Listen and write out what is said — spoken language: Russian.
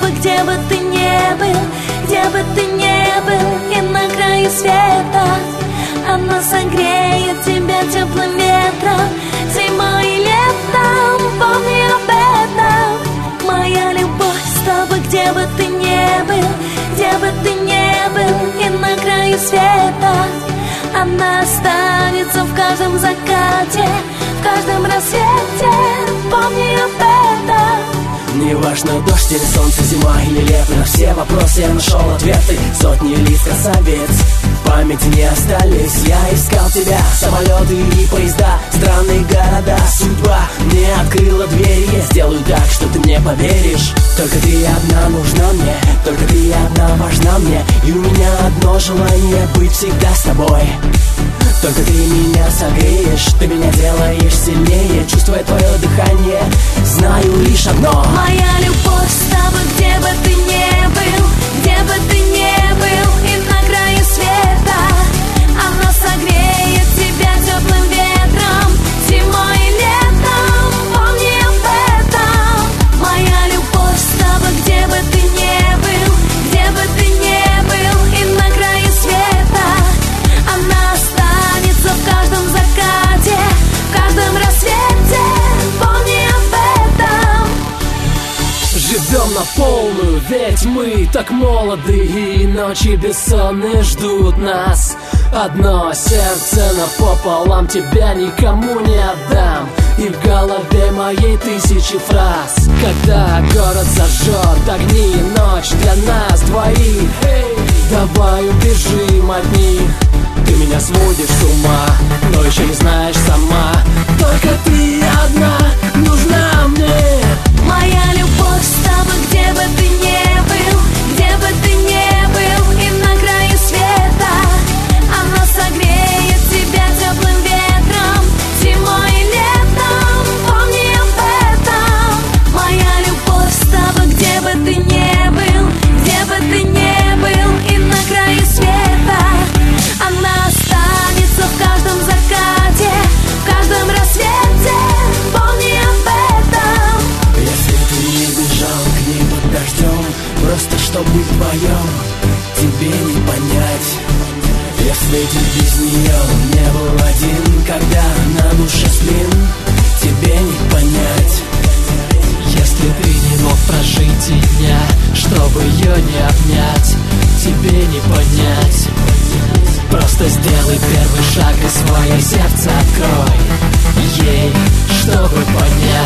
где бы ты не был, где бы ты не был, и на краю света она согреет тебя теплым ветром, зимой и летом, помни об этом. Моя любовь с тобой, где бы ты не был, где бы ты не был, и на краю света она останется в каждом закате, в каждом рассвете, помни об этом. Неважно, дождь или солнце, зима или лето, на все вопросы я нашел ответы. Сотни лиц, красавец, в памяти не остались. Я искал тебя, самолеты и поезда, странные города. Судьба мне открыла двери, я сделаю так, что ты мне поверишь. Только ты одна нужна мне, только ты одна важна мне, и у меня одно желание — быть всегда с тобой. Только ты меня согреешь, ты меня делаешь сильнее, чувствуя твое дыхание, знаю лишь одно. Моя любовь с тобой, где бы ты не был, где бы ты не был, и на краю света она согреет тебя теплым ветром, зимой и летом, помни об этом. Моя любовь с тобой, где бы ты не был, где бы ты не был, и на краю света она останется в каждом закате, в каждом рассвете, помни об этом. Живем на полную, ведь мы так молоды, и ночи бессонные ждут нас. Одно сердце напополам, тебя никому не отдам, и в голове моей тысячи фраз. Когда город зажжет огни, ночь для нас двоих, давай убежим от них. Ты меня сводишь с ума, но еще не знаешь сама, только ты одна нужна мне. Моя любовь с тобой, где бы ты не был, где бы ты не был, и на краю света она согреет тебя теплым ветром, зимой и летом, помни об этом. Моя любовь с тобой, где бы ты не был, где бы ты не был, и на краю света она останется в каждом закате, в каждом рассвете, помни об этом. Если ты не бежал к ней под дождем, просто чтоб быть вдвоем, тебе не понять. Если ты без нее не был один, когда на душе сплин, тебе не понять. Если ты не мог прожить и дня, чтобы ее не обнять, тебе не понять. Просто сделай первый шаг и свое сердце открой ей, чтобы понять.